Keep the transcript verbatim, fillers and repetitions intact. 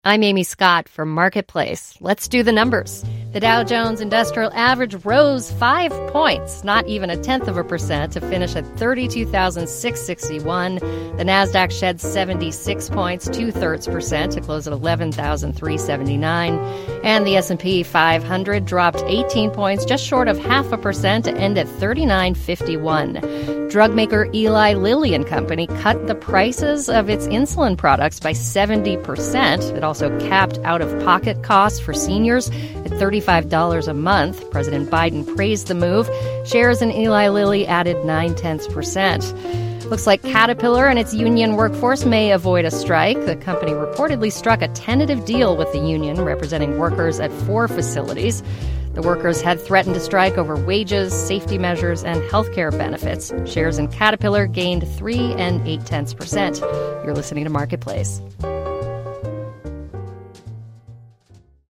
I'm Amy Scott for Marketplace. Let's do the numbers. The Dow Jones Industrial Average rose five points, not even a tenth of a percent, to finish at thirty-two thousand six hundred sixty-one. The Nasdaq shed seventy-six points, two-thirds percent, to close at eleven thousand three hundred seventy-nine. And the S and P five hundred dropped eighteen points, just short of half a percent, to end at thirty-nine fifty-one. Drug maker Eli Lilly and Company cut the prices of its insulin products by seventy percent. It also capped out-of-pocket costs for seniors at thirty-five dollars a month. President Biden praised the move. Shares in Eli Lilly added nine-tenths percent. Looks like Caterpillar and its union workforce may avoid a strike. The company reportedly struck a tentative deal with the union, representing workers at four facilities. The workers had threatened to strike over wages, safety measures, and health care benefits. Shares in Caterpillar gained three and eight-tenths percent. You're listening to Marketplace.